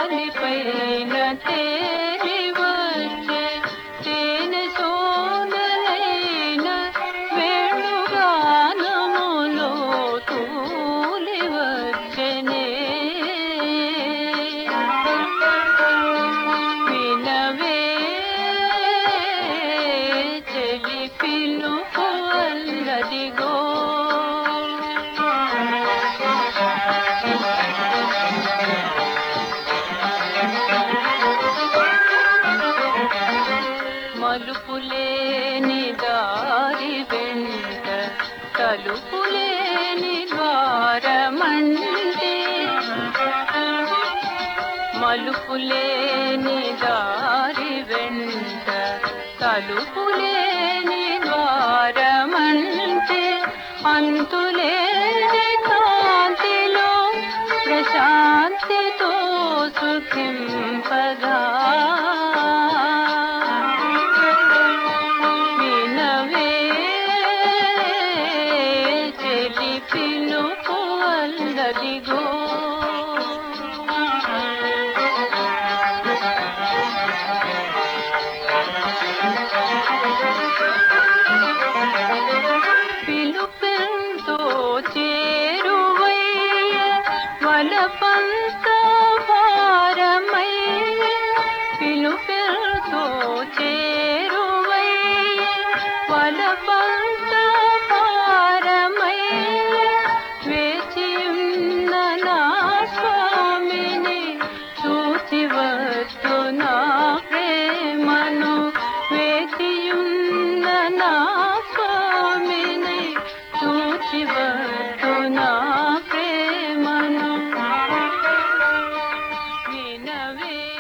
గాలిపైన తేలి వచ్చే తేనె సోనలైన వేణుగానములో తూలి వచ్చెనే. వినవే చెలి పిలుపు అల్లదిగో. మలుపులేని దారి వెంట తలుపులేని ద్వారమంటే, మలుపులేని దారి వెంట తలుపులేని ద్వారమంటే, అంతులేని కాంతిలో ప్రశాంతితో సుఖింపగా. పిలుపు అల్లదిగో. పిలుపెంతో చేరువయ్య వలపంత భారమయ్య, పిలుపెంతో చేరువయ్య వలపంత భారమయ్య, వేచియున్న నా స్వామిని చూచివద్దు నా ప్రేమను, వేచియున్న నా స్వామిని చూచివద్దు నా ప్రేమను. వినవే